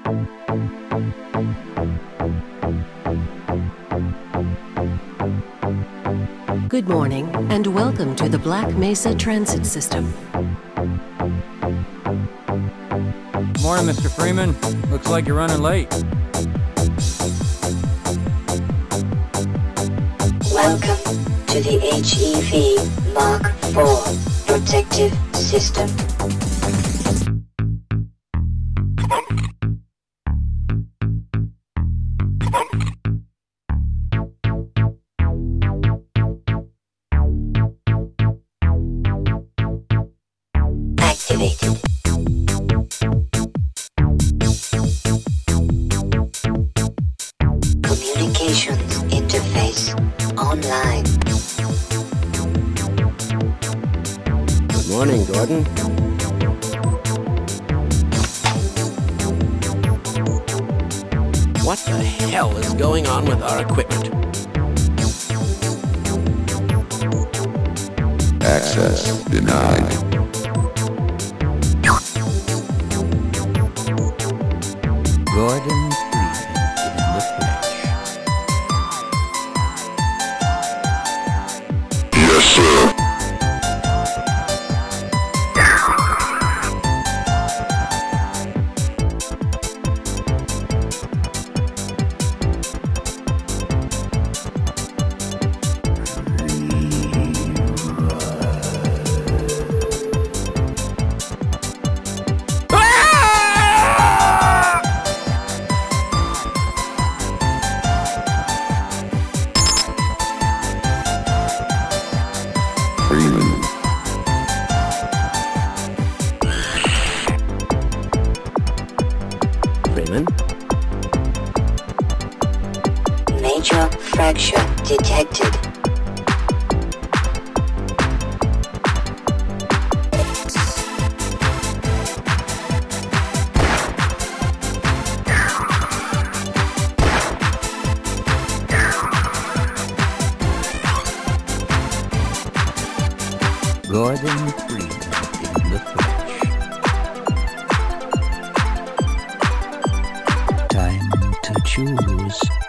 Good morning, and welcome to the Black Mesa Transit System. Morning, Mr. Freeman. Looks like you're running late. Welcome to the HEV Mark IV Protective System. Activated. Communications interface online. Good morning, Gordon. What the hell is going on with our equipment? Access denied. Gordon Freeman in the flesh. Yes, sir. Freeman. Freeman? Major fracture detected. Gordon Freeman in the flesh. Time to choose.